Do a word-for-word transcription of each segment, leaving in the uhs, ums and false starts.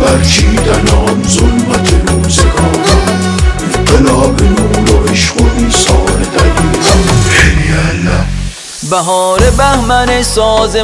برچیدن آن ظلمت روزگاران، انقلاب نور و عشق و ایثار دلیران. بهار بهمن ساز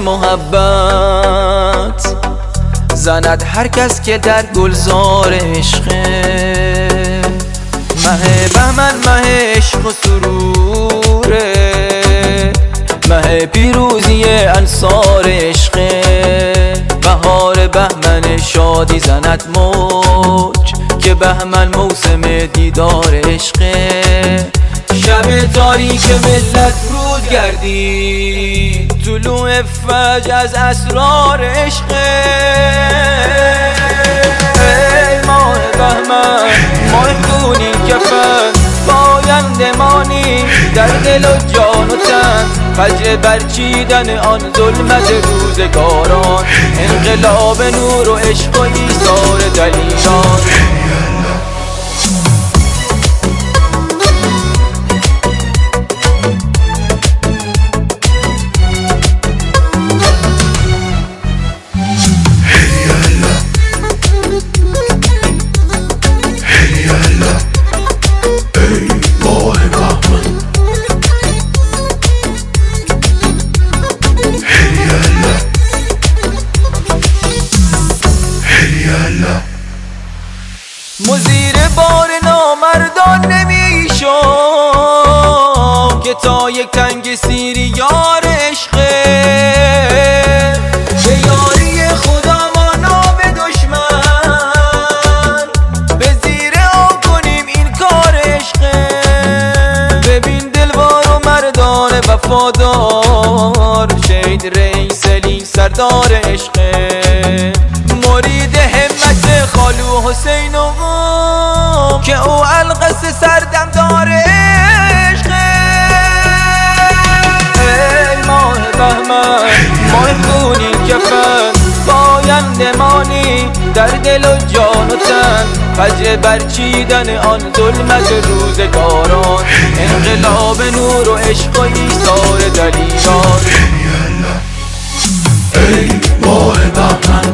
محبت زند هر کس که در گلزار عشقه. مه بهمن مه عشق و سروره، مه پیروزی انصار عشقه. بهار بهمن شادی زند موج، که بهمن موسم دیدار عشقه. شب تاریک ملت روز گردید، طلوع فجر از اسرار عشقه. ای ماه بهمن ماه خونین کفن، پاینده مانی در دل و جان و تن. فجر برچیدن آن ظلمت روزگاران، انقلاب نور و عشق و ایثار دلیران. مزیر بار نامردان نمیشم، که تا یک تنگ سیری یار عشقه. به یاری خدا مانا به دشمن، به زیر آب کنیم این کار عشقه. ببین دلوار و مردان وفادار، شهید رئیس علی سردار عشقه. مرید همت خالو حسین و که او القصه سردم داره عشقه. ای ماه بهمن ماه خونین کفن، پاینده مانی در دل و جان و تن. فجر برچیدن آن ظلمت روزگاران، انقلاب نور و عشق و ایثار دلیران. ای ماه بهمن